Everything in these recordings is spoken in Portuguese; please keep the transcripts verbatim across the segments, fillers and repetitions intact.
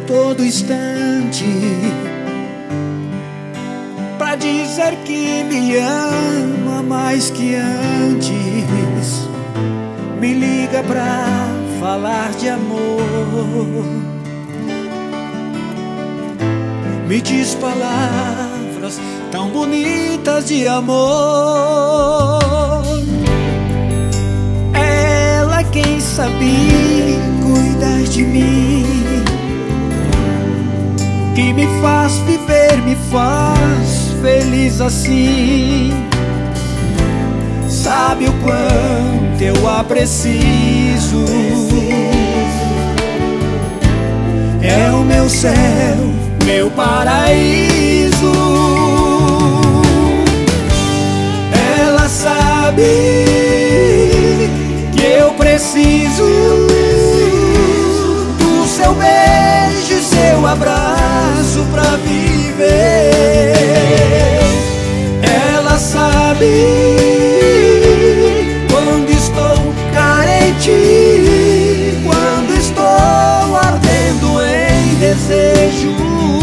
todo instante pra dizer que me ama mais que antes. Me liga pra falar de amor, me diz palavras tão bonitas de amor. Ela quem sabe cuidar de mim, que me faz viver, me faz feliz assim. Sabe o quanto eu a preciso, é o meu céu, meu paraíso. Ela sabe que eu preciso do seu beijo e seu abraço pra viver. Ela sabe quando estou carente, quando estou ardendo em desejo.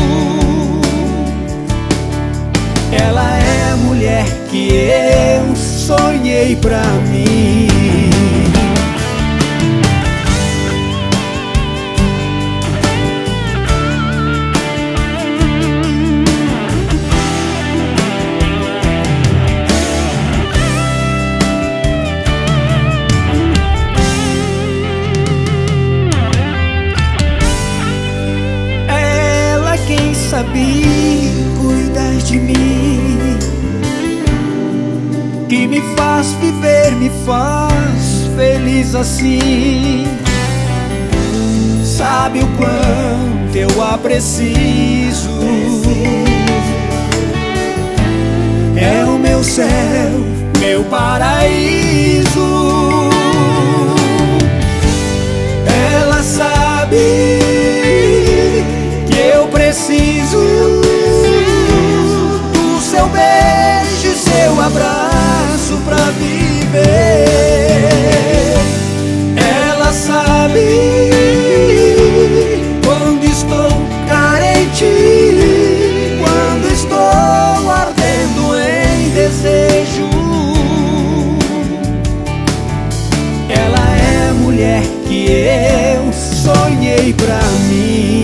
Ela é a mulher que eu sonhei pra mim. Ela quem sabe cuidar de mim, que me faz viver, me faz feliz assim. Sabe o quanto eu a preciso, é o meu céu, meu paraíso. Ela sabe que eu preciso do seu beijo e seu abraço pra viver. Ela sabe quando estou carente, quando estou ardendo em desejo. Ela é a mulher que eu sonhei pra mim.